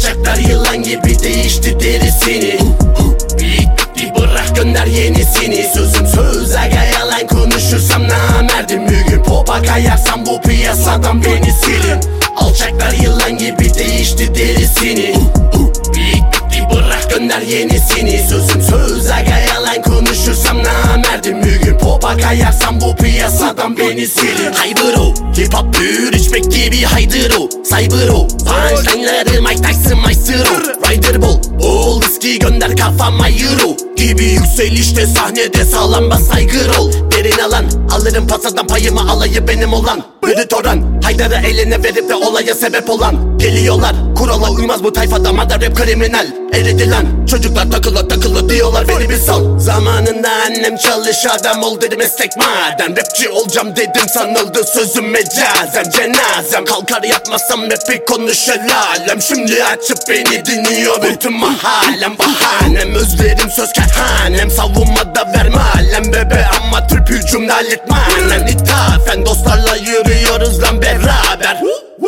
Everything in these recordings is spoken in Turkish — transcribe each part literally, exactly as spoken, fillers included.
Alçaklar yılan gibi değişti derisini. Bıyık bitti bırak gönder yenisini. Sözüm söz aga yalan konuşursam namerdim. Bir gün popa kayarsam bu piyasadan beni silin. Alçaklar yılan gibi değişti derisini. Bıyık bitti bırak gönder yenisini. Sözüm söz aga yalan konuşursam namerdim. Bir gün popa kayarsam bu piyasadan beni silin. Haydır o hip hop büyür içmek gibi haydır o. Cyber o punchline'ları Mike Tyson maestro. Rider bol bol viski gönder kafama euro gibi yükselişte sahnede sağlam bas saygır ol. Derin alan alırım pasadan payımı alayı benim olan. Bıdı toran Haydar'ı eline verip de olaya sebep olan. Geliyorlar kurala uymaz bu tayfada madar rap kriminal. Eridi lan çocuklar takılı takılı diyorlar beni bir sal. Zamanında annem çalış adam ol dedi meslek madem. Rapçi olacağım dedim sanıldı sözüm mecazem. Cenazem kalkar yapmazsam rapi konuşur alem. Şimdi açıp beni dinliyor bütün mahallem. Bahanem özlerim söz kehanem. Savunmada verme alem bebe ama tüp hücumda halletmanen. İthafen dostlarla yürüyoruz lan beraber.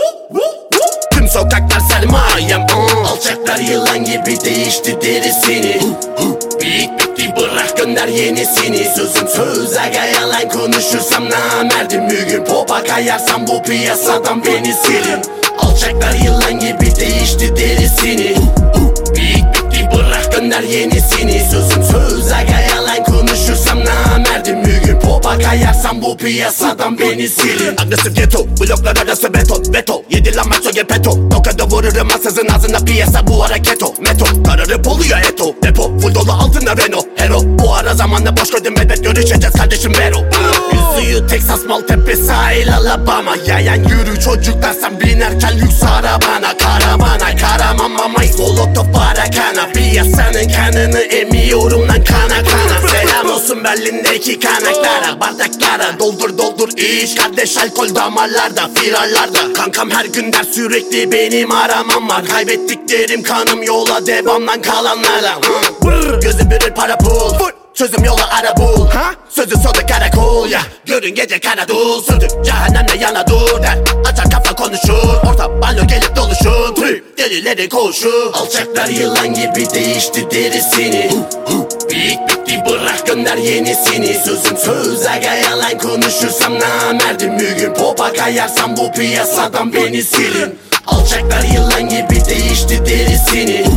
Tüm sokaklar sermayem. Alçaklar yılan gibi değişti derisini. Bıyık bitti bırak gönder yenisini. Sözüm söz aga yalan konuşursam namerdim. Bir gün popa kayarsam bu piyasadan beni silin. Alçaklar yılan gibi değişti derisini. Bıyık bitti bırak gönder yenisini. Sözüm söz aga yalan konuşursam namerdim. Bir gün popa kayarsam bu piyasadan beni silin. Agresif ghetto bloklar arası beton beto. Yedi lan maço gepeto. Tokada vururum ansızın ağzına piyasa bu ara keto. Meto kararıp oluyor eto. Depo full dolu altında Renault Hero. Bu ara zamanda boş koydum elbet görüşeceğiz kardeşim Vero. Yüzüğü Texas Maltepe sahil Alabama. Yayan yürü çocuklar sen binerken lüks arabana. Karavana karaman mamayız molotof barakana. Piyasanın kanını emiyorum lan kana kana. Selam olsun Berlin'deki kanaklara. Bardaklara doldur doldur iç kardeş alkol damarlarda firarlarda. Kankam her gün ders sürekli benim aramam var. Kaybettiklerim kanım yola devam lan kalanlarla. Gözüm bürür para pul çözüm yola ara bul ha? Sözü sonu karakol ya. Görün gece kara dul sürdük cehennemle yana dur der. Açar kafa konuşur orta banyo gelip doluşur. Trip delileri koşur. Alçaklar yılan gibi değişti derisini. Bıyık bitti bırak gönder yenisini. Sözüm söz aga yalan konuşursam namerdim. Bir gün popa kayarsam bu piyasadan beni silin. Alçaklar yılan gibi değişti derisini.